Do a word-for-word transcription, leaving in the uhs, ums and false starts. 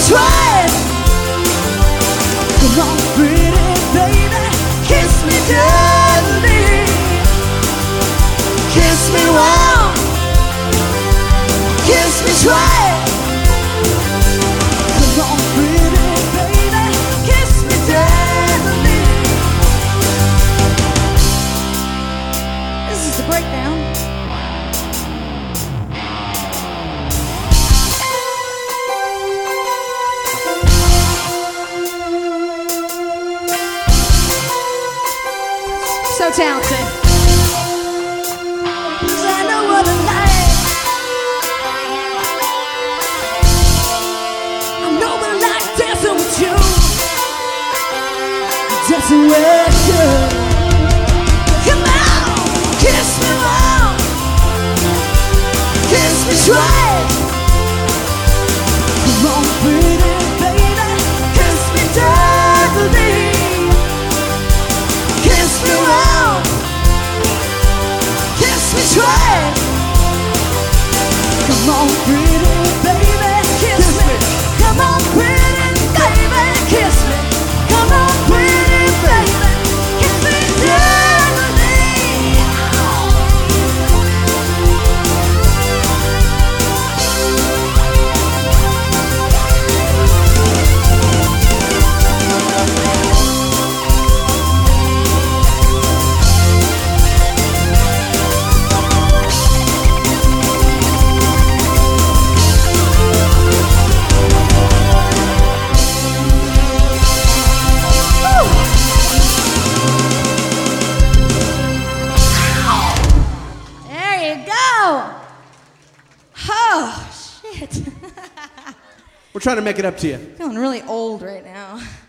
twice. Come on, pretty baby, kiss me gently. Kiss me well, kiss me twice. Come on, pretty baby, kiss me gently. This is the breakdown. So talented. 'Cause I know what I like. I know that I like dancing with you, dancing with you. Come on, kiss me well, kiss me twice. Come on, pretty baby, kiss me gently. Kiss me well, kiss me twice. Come on, pretty baby, kiss me. Come on, pretty baby, kiss me. Come on, pretty baby, kiss me gently. We're trying to make it up to you. Feeling really old right now.